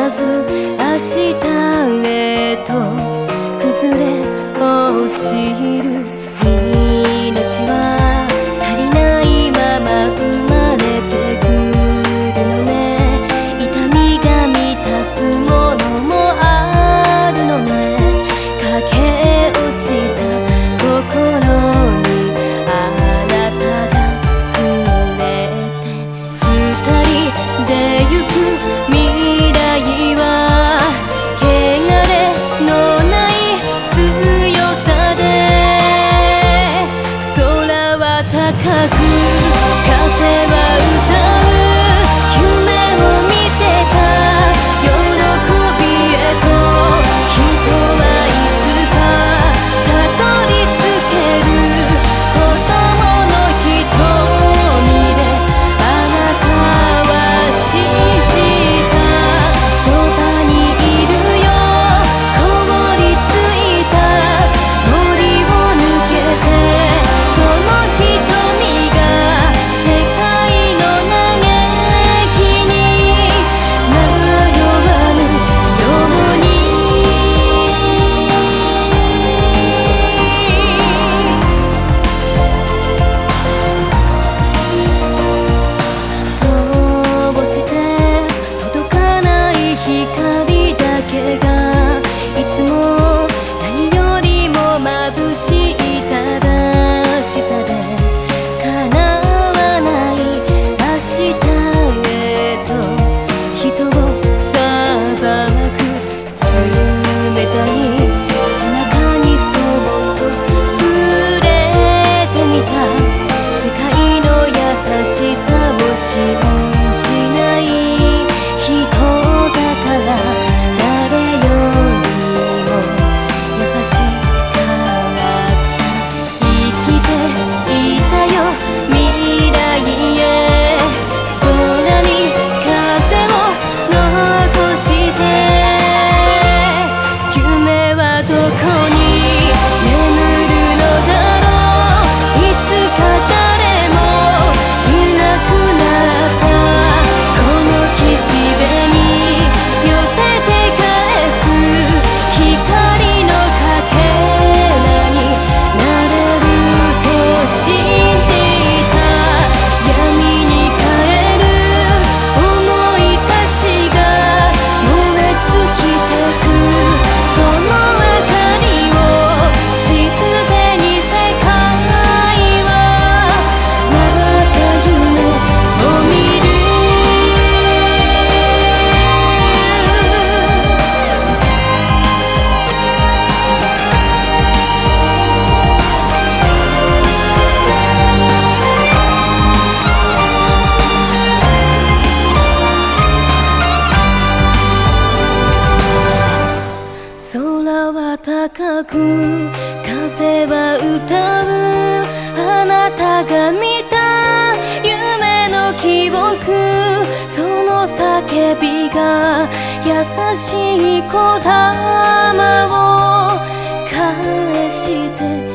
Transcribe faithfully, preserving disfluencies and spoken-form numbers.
ず明日へと崩れ落ちる。命は足りないまま生まれてくるのね。痛みが満たすものもあるのね。駆け落ちた心にあなたが触れて、二人で行く未来は汚れのない強さで、空は高く風は歌う。夢を見てた喜びへと人はいつかたどり着ける。子供の瞳であなたは信じた。そばにいるよ凍りついた森を抜けて、その瞳が世界の嘆きに迷わぬように。どうして届かない光だけがいつも何よりも眩しい正しさで、叶わない明日へと人を裁く。冷たい背中にそっと触れてみた。世界の優しさを信じない人だから、誰よりも優しかった。生きていたよ未来へ、空に風を残して。夢はどこに眠るのだろう。いつか誰もいなくなったこの岸辺に寄せて返す。光のかけらになれると信じた。闇に帰る想いたちが燃え尽きてく。その明かりを知る手に世界はまた夢を見る。空は高く風は歌う。あなたが見た夢の記憶、その叫びが優しい言霊を返して